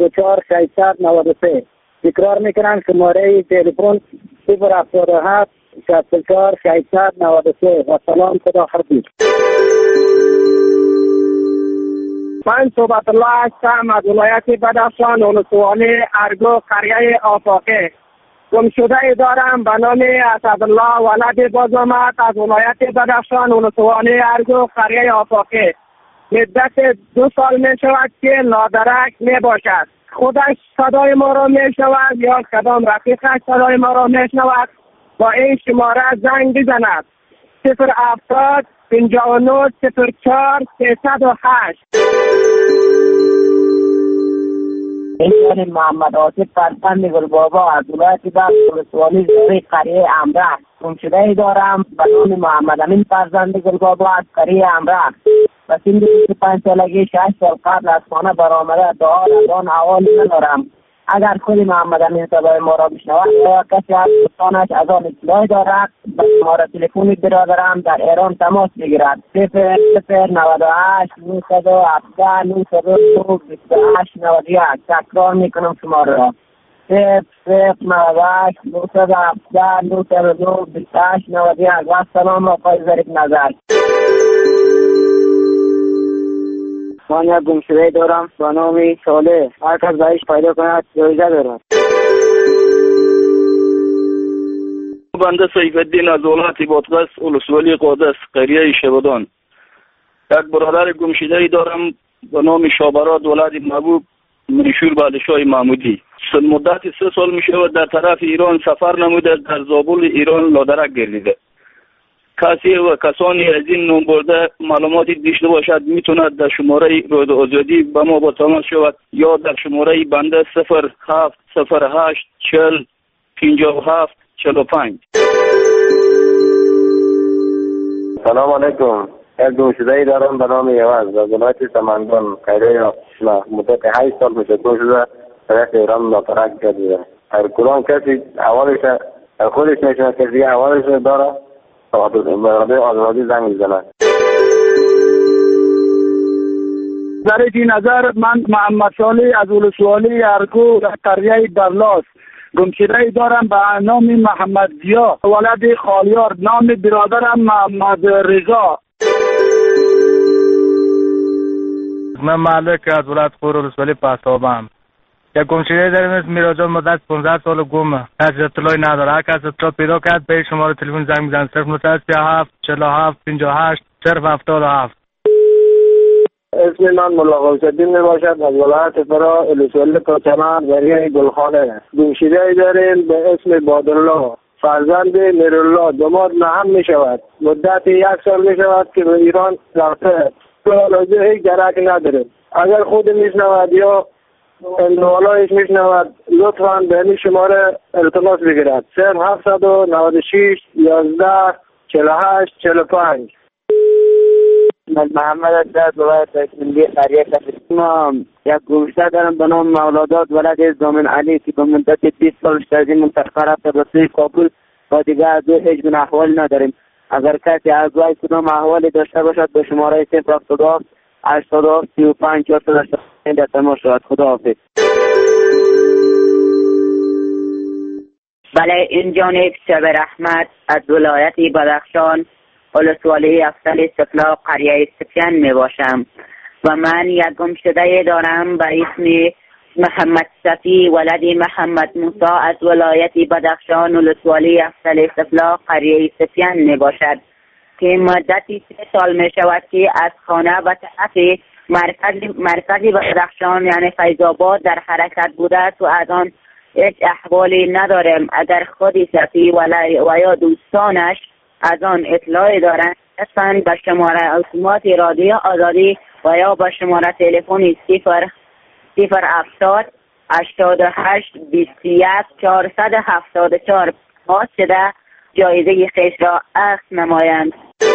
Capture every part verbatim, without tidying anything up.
و چهار ششصد و نود و سه. تکرار میکنم شماره تلفن صفر هفتاد و هفت شصت و چهار ششصد و نود و سه. و سلام، خدا حافظ. من صحبت الله هستم از ولایت بدخشان، ولسوالی ارگو، قریه آفاقه. گم شده ای دارم به نام اسدالله ولد بازآمد از ولایت بدخشان، ولسوالی ارگو، قریه آفاقه. مدت دو سال می شود که نادرک می باشد. خودش صدای ما را می شود یا کدام رفیقش صدای ما را می شود با این شماره زنگ بزند: صفر هفتاد پنجاه و نه صفر چهار سیصد و هشت. این محمد آصف فرزند گلبابا از ولایت بلخ، ولسوالی زوری، قریه امره. گمشده ای دارم به نام محمد امین فرزند گلبابا از قریه امره. و سن بیست و پنج سالگی، شش سال قبل از خانه برآمده. دعا رمضان حوالی ندارم. اگر خود محمد امین صدای ما را بشنود یا کسی از دوستانش از آن اطلاعی دارد، به شماره تلفنی برادرم در ایران تماس بگیرد: صفر صفر نود و هشت نهصد و هفده نهصد و دو بیست و هشت نود و یک. تکرار میکنم شماره را: صفر صفر نود و هشت نهصد و هفده نهصد و دو بیست و هشت نود و یک. و سلام آقای ظریف نظر. من یک گمشده دارم به نام صالح. هر کس بهش پیدا کند جایزه دارد. بنده سیف الدین از ولایت بادغیس، ولسوالی قادس، قریه شبادان. یک برادر گمشده دارم به نام شابراد ولد محبوب، منشور بادشاه محمودی. سن مدت سه سال می شود در طرف ایران سفر نموده، در زابل ایران لادرک گردیده. کسی و کسانی از این نام برده معلوماتی داشته باشد میتوند در شماره روید آزادی به ما با تماس شود یا در شماره بنده صفر هفت صفر هشت چهل پنجاه و هفت چهل و پنج. سلام علیکم. یک گمشده‌ای دارم به نام یوز از ولایت سمنگان، قریه آشنا. مدت هشت سال میشه گم شده، طرف ایران ناپرک گردیده. هر کدام کسی اولش خودش نشونه کسی اولش داره برای آزادی زنگ میزنه. ظریف نظر. من محمد صالح از ولسوالی ارگو، قریه برلاس. گمشده دارم به نام محمد ضیا ولد خالیار. نام برادرم محمد رضا. من مالک از ولایت خور، ولسوالی پاسابم. یک گمشده داریم اسم میراجان، مدت پانزده سال گمه. کسی اطلاعی نداره. هر کس اطلاع پیدا کرد به شماره تلفن زنگ میزنه: صفر نهصد سی و هفت چهل و هفت پنجاه و هشت صفر هفتاد و هفت. اسم من ملا غوث‌الدین می باشد از ولایت فرا، ولسوالی پرچمن، قریه گلخانه. گمشده داریم به اسم بادالله فرزند میرالله، داماد نهم می شود. مدت یک سال می شود که به ایران رفته. حالا هیچ درک نداریم. اگر خود میشنود یا اندوالایش میشنود لطفاً به این شماره التماس بگیرد: صفر هفتصد و نود و شش یازده چهل و هشت چهل و پنج. من محمد از ولایت ملی قریه کفرستان. یک گمشده دارم به نام مولادات ولد زامن علی که به مدت بیست سال از این منطقه رفته به سوی کابل و دیگر از او هیچ گونه احوال نداریم. اگر کسی از وی کدام احوالی داشته باشد به شماره صفر هفتاد و هفت هشتاد و هفت سی و پنج چهارصد و هشتاد در تماس شود. خدا حافظ. بله، این جانب شبر احمد از ولایت بدخشان، ولسوالی افضل سفلا، قریه سفیان می باشم و من یک گمشده دارم به اسم محمد صفی ولد محمد موسی از ولایت بدخشان، ولسوالی افضل سفلا، قریه سفیان می باشد که مدتی سه سال می شود که از خانه به طرف مرکز مرکزی بدخشان یعنی فیض آباد در حرکت بوده است و از آن هیچ احوالی ندارم. اگر خودی صفی و یا دوستانش از آن اطلاعی دارند اصلا به شماره اتومات رادیو آزادی و یا به شماره تلفنی صفر صفر هفتاد هشتاد و هشت بیست و یک چهارصد و هفتاد و چهار باز شده جایزه خویش را اخذ نمایند.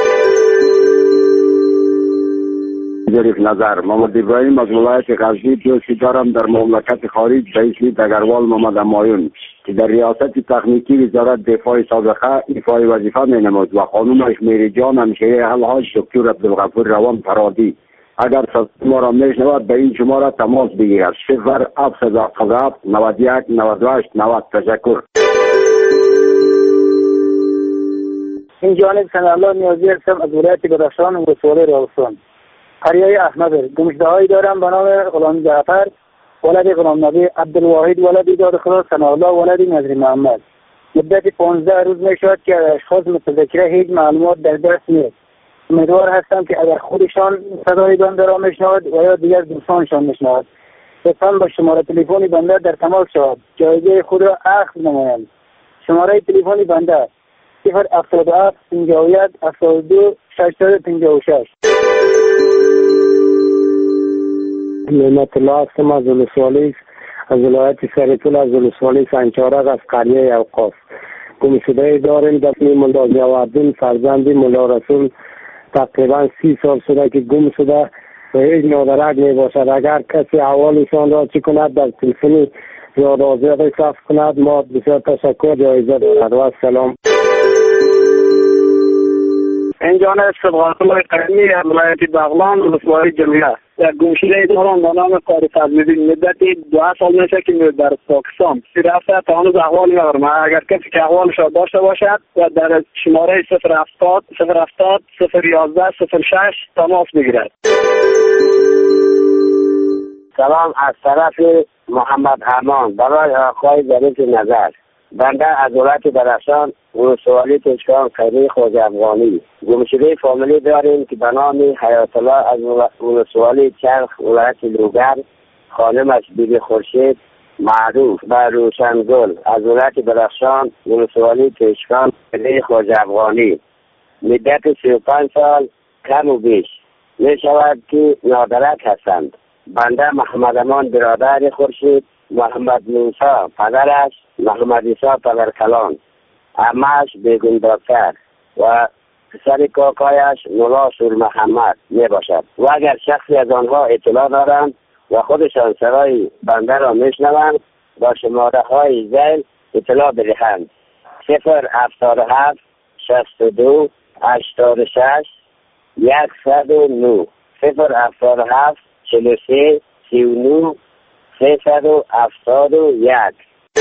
ظریف نظر. محمد ابراهیم از ولایت غزنی. دوستی دارم در مملکت خارج به اسم دگروال محمد امایون که در ریاست تکنیکی وزارت دفاع سابقه ایفای وظیفه می نمود و خانومش میری جان همشهری الحاج دکتر عبدالغفور روان فرادی اگر ما را میشنود به این شماره تماس بگیرد. صفر هفت هفت هفت نود و یک نود و هشت نود. تشکر. این جانب سنالله نیازی هستم از ولایت بدخشان و ولسوالی راغستان. قریه احمد گمشده‌هایی دارم به نام غلام جعفر ولد غلام نبی، عبدالواحد ولد داد خدا، سنالله ولد نظری محمد. مدت پانزده روز می شود که اشخاص متذکره هیچ معلومات در دست نیست. امیدوار هستم که اگر خودشان صدای بنده را میشنود و یا دیگر دوستانشان میشنود لطفاً با شماره تلفن بنده در تماس شود، جایزه خود را اخذ نمایند. شماره تلفن بنده صفر هفتاد و هفت پنجاه و یک هفتاد و دو ششصد و پنجاه و شش. نعمت الله هستم از ولسوالی از ولایت سرپل از ولسوالی سنچارق از قریه اوقاف. گمشده داریم دفنی ملا جوادین فرزند ملا رسول تقریبا سی سال شده که گم شده و هیچ نادرک می باشد. اگر کسی احوالشان را چی کند در تلفن یاد آزاد صرف کند ما بسیار تشکر. جایزه دارد و سلام. این جانب صبغات الله قدمی از ولایت بغلان ولسوالی جمعیه. یک گمشده دارم به نام قاری فضل‌الدین. مدت دو سال میشه که در پاکستان رفته تا هنوز احوالی ندارم. اگر کسی که احوالش را داشته باشد و در شماره صفر هفتاد صفر هفتاد صفر یازده صفر شش تماس بگیرد. سلام از طرف محمد امان برای آقای ظریف نظر. بنده از ولایت بدخشان ولسوالی تشکان خیری خواجه افغانی. گمشده فامیلی داریم که به نام حیات الله از ولسوالی چرخ ولایت لوگر، خانمش بیبی خورشید معروف به روشنگل از ولایت بدخشان ولسوالی تشکان خیری خواجه افغانی. مدت سی و پنج سال کم و بیش می شود که نادرک هستند. بنده محمد امان برادر خورشید، محمد موسی پدرش، محمد عیسی پدرکلان، عمه‌اش بیگون دکتر و پسر کاکایش مولا شور محمد می باشد. و اگر شخصی از آنها اطلاع دارند و خودشان صدای بنده را میشنوند با شماره های ذیل اطلاع بدهند. صفر هفتاد و هفت شصت و دو هشتاد و شش صد و نه صفر هفتاد و هفت چهل و سه سی و نه سیصد و هفتاد و یک.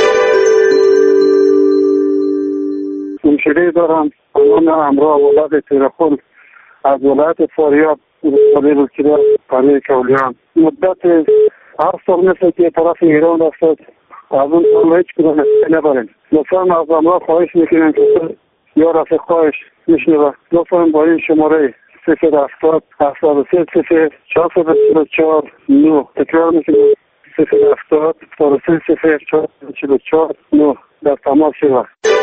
گمشده دارم قانون امراه ولایت تیرخون از ولایت فاریاب ولسوالی بلکیده قریه کولیان. مدت هفت سال مثل که طرف ایران رفتد از اون سال هیچ کدام نداریم. لطفا از امراه خواهش میکنیم که یا رفقایش میشنوه لطفا با این شماره صفر هفتاد هفتاد و سه صفر چهارصد و چهل و چهار نه تکرار میکنیم صفر هفتاد هفتاد و سه صفر چهارصد و چهل و چهار نه در تماس شود.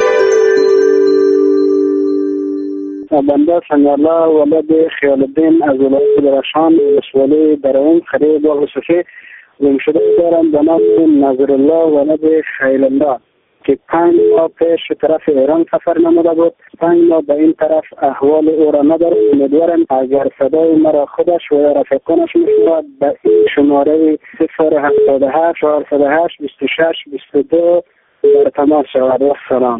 بنده سنگالله ولد خیال الدین از ولایت بدخشان ولسوالی درون قریه باغ صوفی. گمشده دارم به نام نظرالله ولد خیلالله که پنج ماه پیش طرف ایران سفر نموده بود. پنج ماه به این طرف احوال او را ندارم. امیدوارم اگر صدای مرا خودش و رفیقانش میشنود به این شماره صفر هفتاد و هفت چهارصد و هشت بیست و شش بیست و دو در تماس شود. و سلام.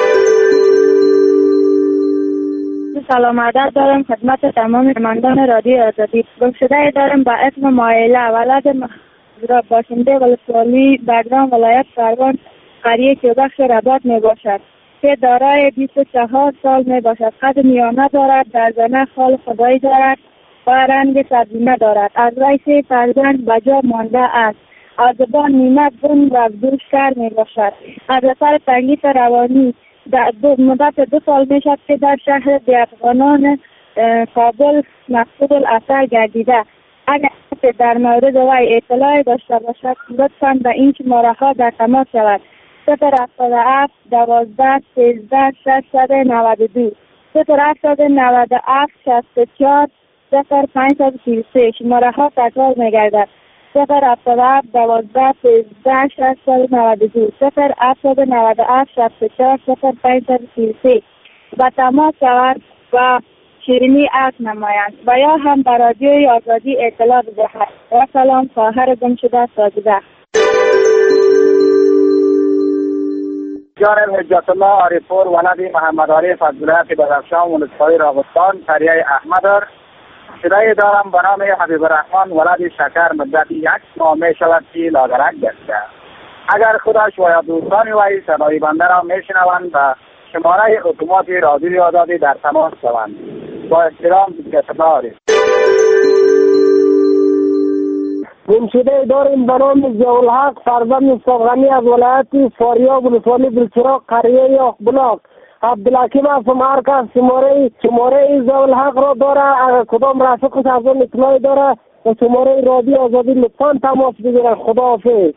سلام عدد دارم خدمت تمام شنوندگان رادیو آزادی. گمشده دارم با اسم مایله ولد مزراب باشنده ولسوالی بگرام ولایت سروان قریه کیوبخش رباط می باشد که دارای بیست و چهار سال می باشد. قد میانه دارد، در زنه خال خدایی دارد و رنگ سبزینه دارد. از وی فرزند بجا مانده است. از زبان نیمه گون و دور شر می باشد. از اثر تنگیت روانی در دو مدت دو سال می شد که در شهر افغانان کابل مفقود الاثر گردیده. اگر در مورد وی اطلاعی داشته باشد لطفاً به این شماره ها در تماس شود. صفر هفتاد و هفت دوازده سیزده ششصد و نود و دو صفر هفتاد نود و هفت شصت و چهار صفر پنجصد و سی و سه. شماره ها تکرار می گردد. صفر هفتاد و هفت دوازده سیزده ششصد و نود و دو صفر هفتاد نود و هفت شصت و چهار صفر پنجصد و سی و سه. با تماس شود و شیرینی عکس نمایند و یا هم بر رادیوی آزادی اطلاع بدهد. و سلام. خواهر گمشده ساجده. جانب حجت الله عارفور ولد محمد عارف از ولایت بدخشان ولسوالی راغستان قریه احمد. گمشده دارم به نام حبیب الرحمن ولد شکر مدت یک ماه می شود که لاغرک گشته. اگر خودش و یا دوستان وی صدای بنده را می شنوند و شماره اتومات رادیوی آزادی در تماس شوند. با احترام گفتار. گمشده داریم به نام ضیاءالحق فرزند صبغنی از ولایت فاریاب ولسوالی بلچراغ قریه اخبلاق. عبدالحکیم از مرکز شماره شماره ضیاءالحق را داره. اگر کدام رفیقش از اون اطلاعی داره و شماره رادیو آزادی لطفاً تماس بگیرن. خداحافظ.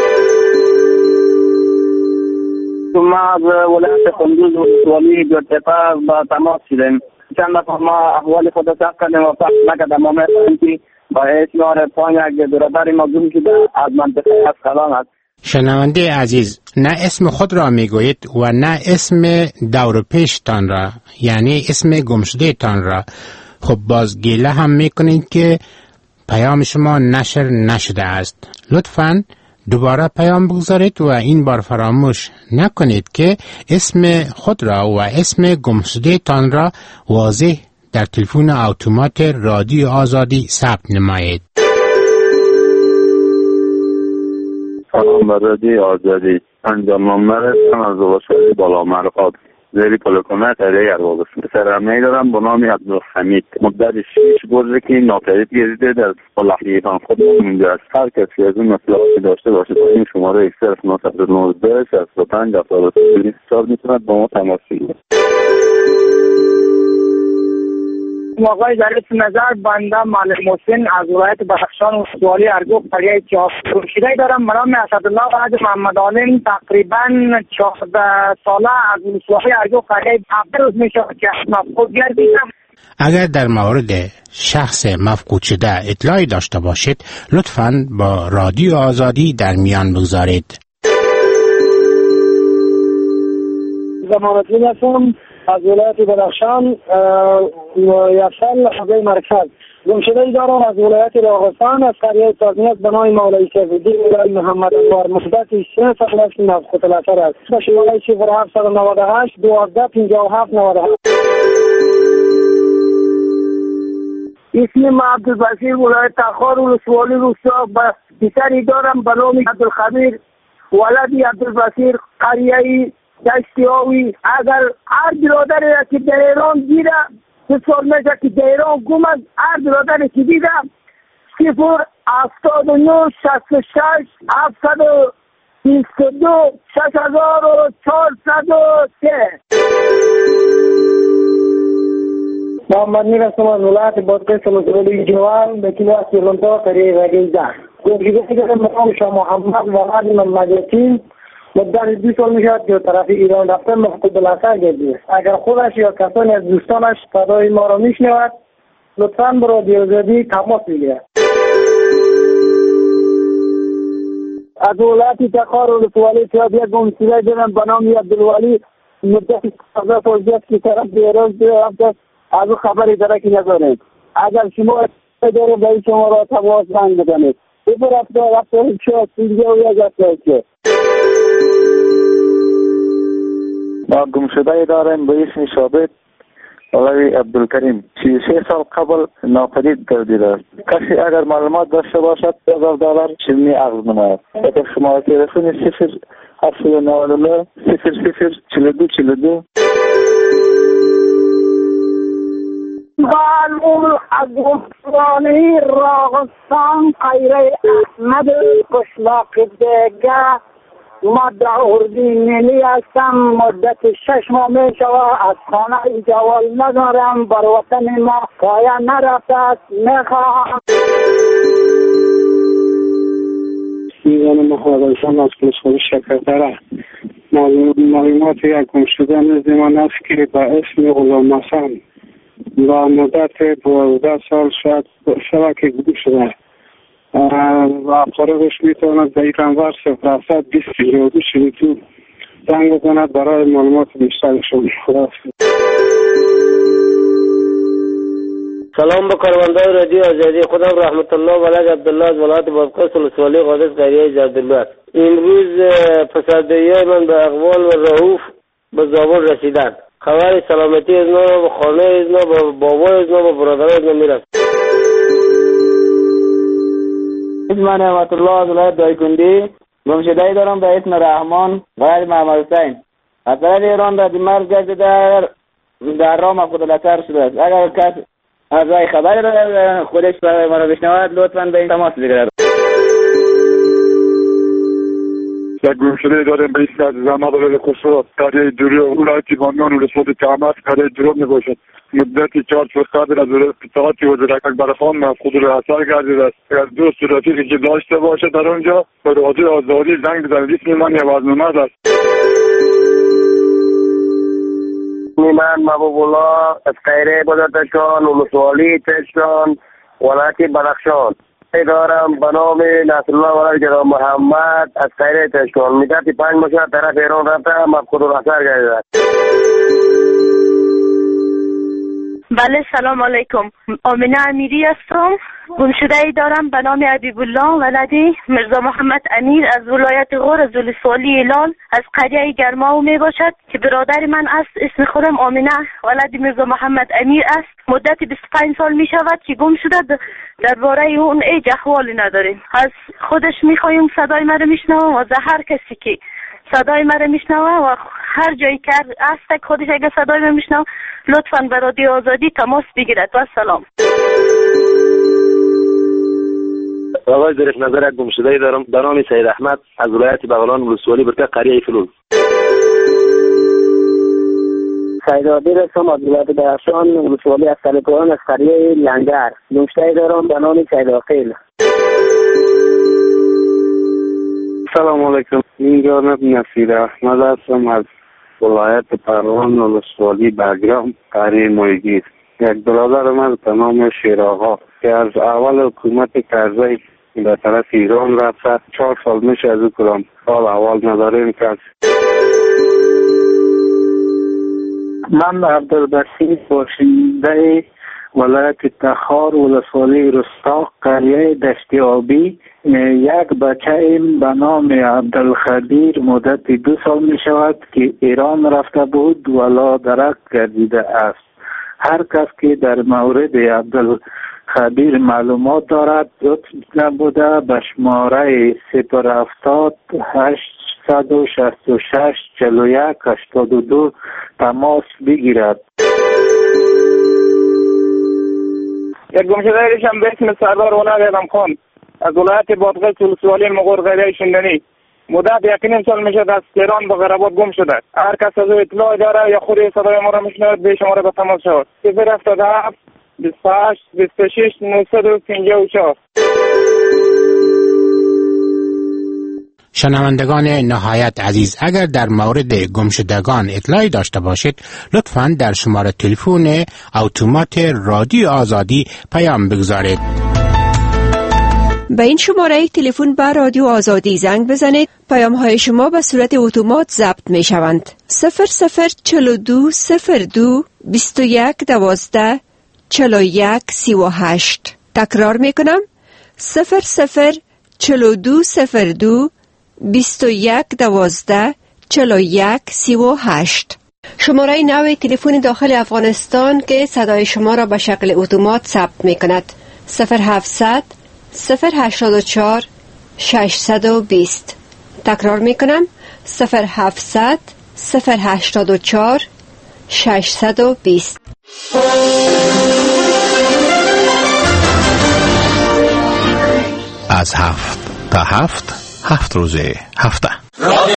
ما از ولایت کندوز ولسوالی دوتپه با تماس شدیم. چند دفعه ما احوال خود ثبت کردیم و فقط نکردم. ما می‌خواهیم که با اعتبار پایین یک برادر ما گم شده از منطقه اسقلان است. شنونده عزیز، نه اسم خود را میگویید و نه اسم دور پیشتان را، یعنی اسم گمشده تان را. خب باز گله هم میکنید که پیام شما نشر نشده است. لطفاً دوباره پیام بگذارید و این بار فراموش نکنید که اسم خود را و اسم گمشده تان را واضح در تلفن اتومات رادیو آزادی ثبت نمایید. سلام بر رادیو آزادی. انجام نامه از ولسوالی بالا مرقاب زیری پلکونه قریه ارواز. سرمایه دارم به نام عبدالحمید. مدت شش روزه که ناپدید گردیده در صلاحیتان خود مونده است. هر کسی از این مطلباتی داشته باشه با این شماره صفر نه نه نه شصت و پنج هفتاد و چهار میتوند با ما تماس بگیرد. آقای در اسم نظر بنده مالک محسن از ولایت بدخشان ولسوالی ارگوب قریه چهار گمشده دارم به نام اسدالله ولد محمد عالم. تقریبا چهارده ساله از ولسوالی ارگوب قریه عبدالروز می شود که مفقود گردیدم. اگر در مورد شخص مفقود شده اطلاعی داشته باشید لطفاً با رادیو آزادی در میان بگذارید. زمانتین هستم از ولایت بدخشان یفسل حوزه مرکز. گمشده دارم از ولایت راغستان از قریه تازمیت به نام مولوی سیف‌الدین ولای محمد انوار. مدت سه سال است که مفقود الاثر است. با شماره صفر هفت نه هشت دوازده پنجاه و هفت نود و هفت. اسم عبدالبصیر ولایت تخار ولسوالی روستا. با پسری دارم به نام عبدالخبیر ولد عبدالبصیر قریه دشتیاوی. اگر هر برادری را که در ایران دیده بسیار میشه که در ایران گم است. هر برادری که دیده صفر هفتاد و نه شصت و شش هفتصد و بیست و دو شش هزار و چهارصد و سه. محمد میر هستم از ولایت بادغیس ولسوالی جوان به کلاس یلانتا قریه وگیزده. گمشده دارم به نام شاه محمد ولد محمد یتیم. مدت دو سال میشد که طرف ایران رفته مفقود الاثر گردیده. اگر خودش یا کسانی از دوستانش صدای ما را میشنود لطفاً با رادیو آزادی تماس بگیرد. از ولایت تخار ولسوالی یک گمشده دارم به نام عبدالولی. مدت چهارده سال است که طرف ایران رفته از او خبری داره که ندارید. اگر شما داره به شما را تماس بگیرید. او رفته رفته چه سیدگه و یک رفته ما گمشده داریم به اسم ثابت ولای عبدالکریم. سی و سه سال قبل ناپدید گردیده است. کسی اگر معلومات داشته باشد هزار دلار چنین عرض نماید. اگر شما تلفن صفر هفت نه نه صفر صفر چهل و دو چهل و دو. قالوا الحقوقانی راغستان قیره احمد قشلاق دیگه مدعو اردینی هستم. مدت شش ماه می شود از خانه جوال ندارم. بر وطن ما پایه نرفته است. می خواهم میزان مخابرشان از پلسخوری شکرتره. معلومات یک گمشده نزد من است که به اسم غلام حسن و مدت دوازده سال شاید شده که گم شده و فارغش میتواند به رقم صفر هفتصد بیست پنجاه و دو چهل و دو زنگ بزند برای معلومات بیشترشان. خداحافظ. سلام به کارمندان رادیو آزادی. خودم رحمت الله ولد عبدالله از ولایت بادغیس ولسوالی قادس قریه زردالو است. امروز پسردایی من به اقوال و رؤوف به زابل رسیدند. خبر سلامتی از نو به خانه از نو به بابا از نو به برادر از نو میرسد. اسم من نعمت الله از ولایت دایکندی. گمشده‌ای دارم به اسم رحمان ولد محمد حسین. از طرف ایران در مرز گشته در در راه مفقود الاثر شده است. اگر کس از راه خبری دارد خودش برای ما را بشنود لطفاً به این تماس بگیرد. یک گمشده داریم به اسم از زمان خسرو قریه دوری ولایت بامیان ولسوالی تهمت قریه دروب می باشد. مدتی چهار سال قبل از اطلاعاتی وزیر اکبر خان مفقود الاثر گردیده است. اگر دوست و رفیقی که داشته باشه در آنجا به رادیو آزادی زنگ بزنید. اسم من یوازنمرد است. من محبوب الله از قیره بزرگشان ولسوالی تشکان ولایت بدخشان دارم به نام نصرالله ولد جناب محمد از قیره تشکان. مدت پنج ماه طرف ایران رفته مفقود الاثر گردیده است. بله سلام علیکم. آمینه امیری هستم. گمشده ای دارم به نام حبیب الله ولدی مرزا محمد امیر از ولایت غور از ولسوالی ایلال از قریه گرماو می باشد که برادر من است. اسم خودم آمینه ولدی مرزا محمد امیر است. مدت بیست و پنج سال می شود که گم شده. درباره اون هیچ احوالی نداریم. از خودش می خواهیم صدای مرا میشنوه و هر کسی که صدای مرا میشنوه و هر جایی که هست خودش اگه صدای مرا میشنوه لطفاً به رادیو آزادی تماس بگیرد. و سلام. آقای ظریف نظر یک گمشده‌ای دارم به نام سید احمد از ولایت بغلان ولسوالی برکه قریه فلول. سید عادل هستم از ولایت بدخشان ولسوالی افسرکوان از قریه لنگر. گمشده‌ای دارم به نام سید عاقل. سلام علیکم. این جانب نصیر احمد هستم از ولایت پروان ولسوالی بگرام قریه مایگیر. یک برادر من به نام شیراها که از اول حکومت کرزی به طرف ایران رفته چهار سال میشه از او کدام حال احوال نداریم کس. من عبدالبسیط باشنده ولایت تخار ولسوالی رستاق قریه دشت آبی. یک بچه ایم به نام عبدالخبیر مدت دو سال می شود که ایران رفته بود و لادرک گردیده است. هر کس که در مورد عبدالخبیر معلومات دارد لطف نبوده به شماره صفر هفتاد هشتصد و شصت و شش چهل و یک هشتاد و دو تماس بگیرد. یک گمشده ایشم به اسم سردار ولد ادم خان از ولایت بادغیس ولسوالی مغور قریه شندنی. مدت یک نیم سال میشد از تهران به غربات گم شده. هر کس از او اطلاع داره یا خود صدای ما را میشنود به شماره به تماس شود. صفر هفتاد و هفت بیست و هشت بیست و شش نهصد و پنجاه و چهار. شنوندگان نهایت عزیز، اگر در مورد گمشدگان اطلاعی داشته باشید لطفاً در شماره تلفن اتومات رادیو آزادی پیام بگذارید. به این شماره تلفن به رادیو آزادی زنگ بزنید. پیام های شما به صورت اتومات ضبط می شوند. صفر صفر چهل و دو صفر دو بیست و یک دوازده چهل و یک سی و هشت. تکرار می کنم. صفر صفر چهل و دو صفر دو بیست و یک دوازده چهل و یک سی و هشت. شماره نو تلفن داخل افغانستان که صدای شما را به شکل اتومات ثبت می کند. صفر هفتصد صفر هشتاد و چهار ششصد و بیست. تکرار می کنم. صفر هفتصد صفر هشتاد و چهار ششصد و بیست. از هفت تا هفت هفت روزه هفته